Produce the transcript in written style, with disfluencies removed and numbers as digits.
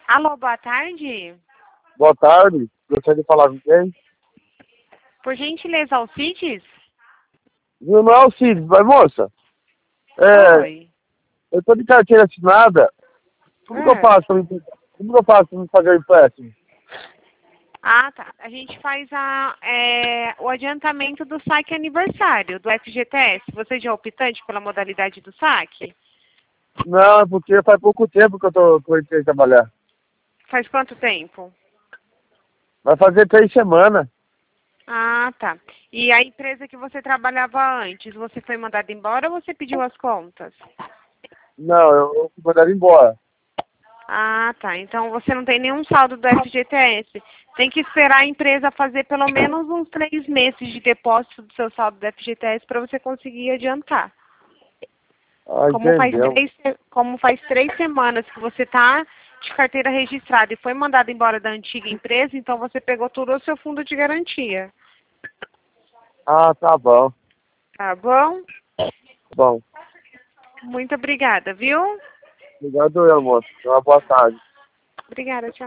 Alô, boa tarde. Boa tarde. Gostaria de falar com quem? Por gentileza, Alcides? Não é o Cid, mas moça, Oi. eu tô de carteira assinada. Como que eu É. faço como que eu faço pra me pagar o empréstimo? Ah, tá. A gente faz o adiantamento do saque aniversário, do FGTS. Você já é optante pela modalidade do saque? Não, é porque faz pouco tempo que eu comecei a trabalhar. Faz quanto tempo? Vai fazer 3 semanas. Ah, tá. E a empresa que você trabalhava antes, você foi mandado embora ou você pediu as contas? Não, eu fui mandado embora. Ah, tá. Então você não tem nenhum saldo do FGTS. Tem que esperar a empresa fazer pelo menos uns 3 meses de depósito do seu saldo do FGTS para você conseguir adiantar. Ah, entendeu. Como faz 3 semanas que você está de carteira registrada e foi mandado embora da antiga empresa, então você pegou todo o seu fundo de garantia. Ah, tá bom. Tá bom? Bom, Muito obrigada, viu? obrigado eu, moço. Uma boa tarde. Obrigada, tchau.